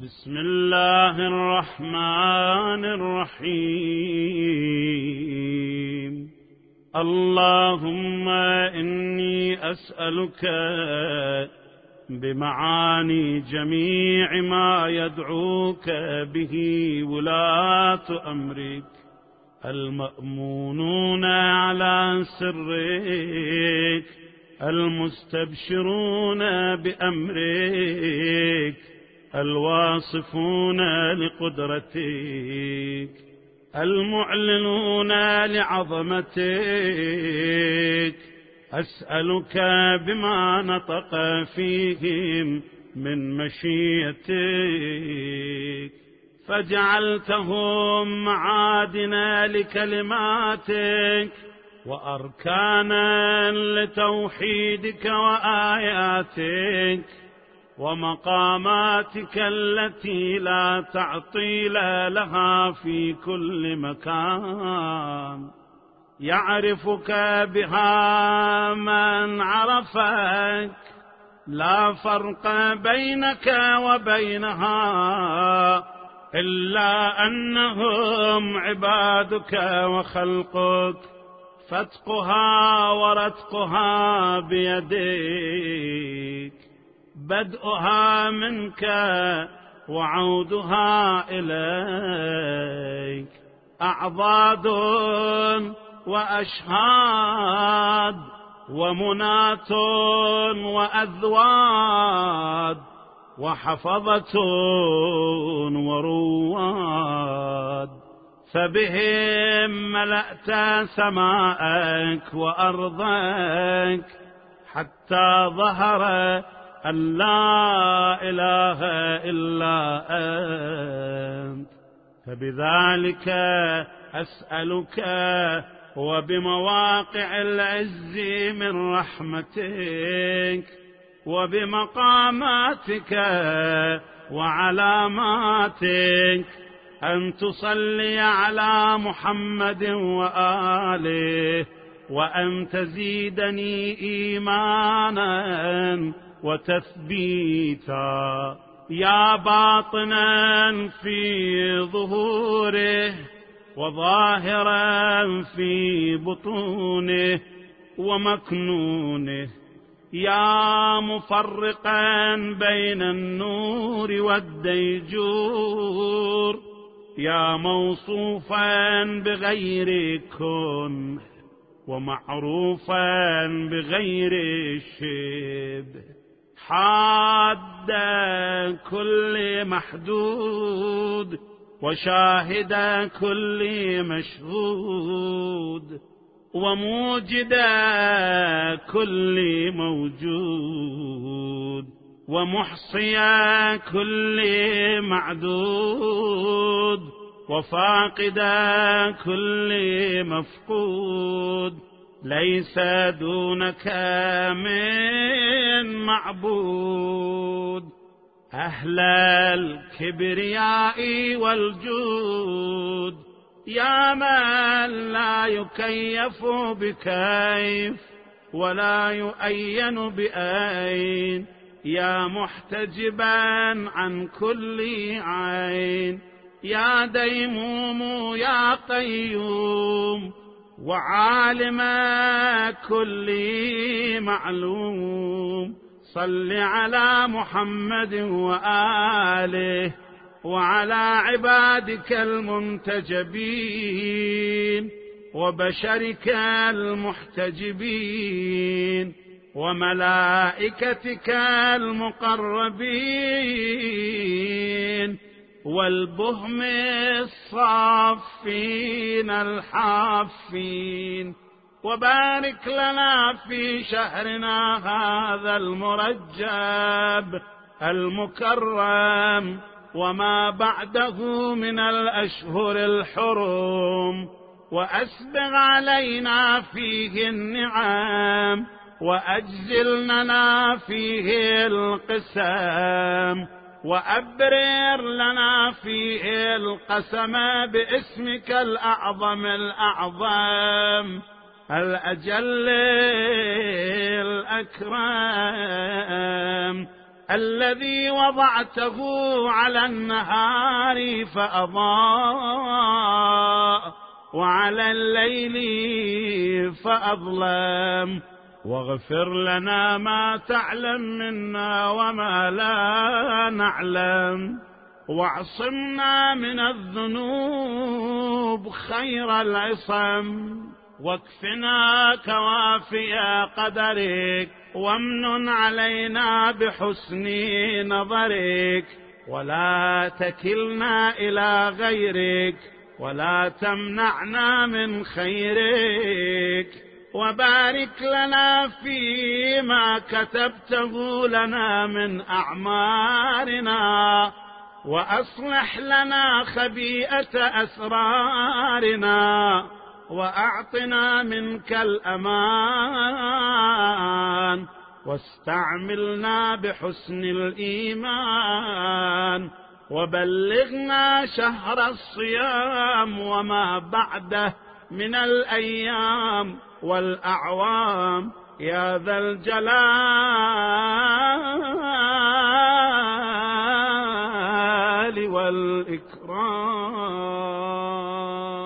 بسم الله الرحمن الرحيم. اللهم إني أسألك بمعاني جميع ما يدعوك به ولاة أمرك المأمونون على سرك المستبشرون بأمرك الواصفون لقدرتك المعلنون لعظمتك، أسألك بما نطق فيهم من مشيئتك فجعلتهم معادن لكلماتك وأركانا لتوحيدك وآياتك ومقاماتك التي لا تعطيل لها في كل مكان، يعرفك بها من عرفك، لا فرق بينك وبينها إلا أنهم عبادك وخلقك، فتقها ورتقها بيديك، بدءها منك وعودها إليك، أعضاد وأشهاد ومنات وأذواد وحفظة ورواد، فبهم ملأت سماءك وأرضك حتى ظهر أن لا إله إلا أنت، فبذلك أسألك وبمواقع العز من رحمتك وبمقاماتك وعلاماتك أن تصلي على محمد وآله، وأن تزيدني إيمانا وتثبيتا، يا باطنا في ظهوره وظاهرا في بطونه ومكنونه، يا مفرقا بين النور والديجور، يا موصوفا بغير كن ومعروفا بغير شبه، حاد كل محدود وشاهد كل مشهود وموجد كل موجود ومحصي كل معدود وفاقد كل مفقود، ليس دونك من معبود، أهل الكبرياء والجود، يا من لا يكيف بكيف ولا يؤين بأين، يا محتجبا عن كل عين، يا ديموم يا قيوم وعالم كل معلوم، صل على محمد وآله وعلى عبادك المنتجبين وبشرك المحتجبين وملائكتك المقربين والبهم الصافين الحافين، وبارك لنا في شهرنا هذا المرجب المكرم وما بعده من الأشهر الحرم، وأسبغ علينا فيه النعم وأجزلنا فيه القسام، وأبرر لنا فيه القسم باسمك الأعظم الأعظم الأجل الأكرم الذي وضعته على النهار فأضاء وعلى الليل فأظلم، واغفر لنا ما تعلم منا وما لا نعلم، واعصمنا من الذنوب خير العصم، واكفنا كوافي قدرك، وامنن علينا بحسن نظرك، ولا تكلنا إلى غيرك، ولا تمنعنا من خيرك، وبارك لنا فيما كتبته لنا من أعمارنا، وأصلح لنا خبيئة أسرارنا، وأعطنا منك الأمان، واستعملنا بحسن الإيمان، وبلغنا شهر الصيام وما بعده من الأيام والأعوام يا ذا الجلال والإكرام.